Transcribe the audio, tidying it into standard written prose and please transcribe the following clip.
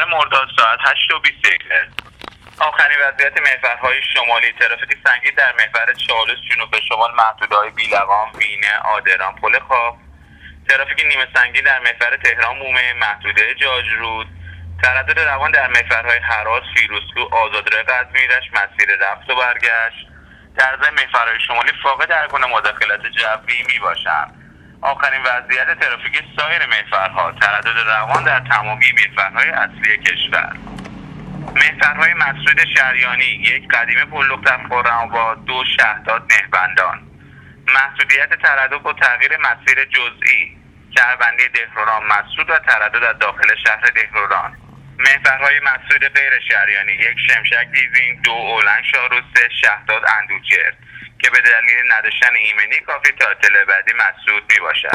مرداد ساعت 8:21 آخرین وضعیت محورهای شمالی: ترافیک سنگین در محور چالوس جنوب به شمال محدوده‌های بیلقام، بینه، آدران، پل خواب. ترافیک نیمه سنگین در محور تهران مومه، محدوده جاجرود. تردد روان در محورهای هراس، فیروزکوه، آزادراه قزوین‌رشت، مسیر رفت و برگشت. در ضمن محورهای شمالی فاقد هر گونه مداخلت جوی میباشند. آخرین وضعیت ترافیک سایر محورها: تردد روان در تمامی محورهای اصلی کشور. محورهای مسعود شریانی: 1 قدیمه پل‌دختر خرم‌آباد، 2 شهداد نهبندان. محدودیت تردد با تغییر مسیر جزئی: شهربندی دهروران مسعود و تردد از داخل شهر دهروران. محورهای مسعود غیر شریانی: 1 شمشک دیزین، 2 اولنگ شاهرو، 3 شهداد اندوجر که به دلیل نداشتن ایمنی کافی تا اطلاع بعدی مسدود می باشد.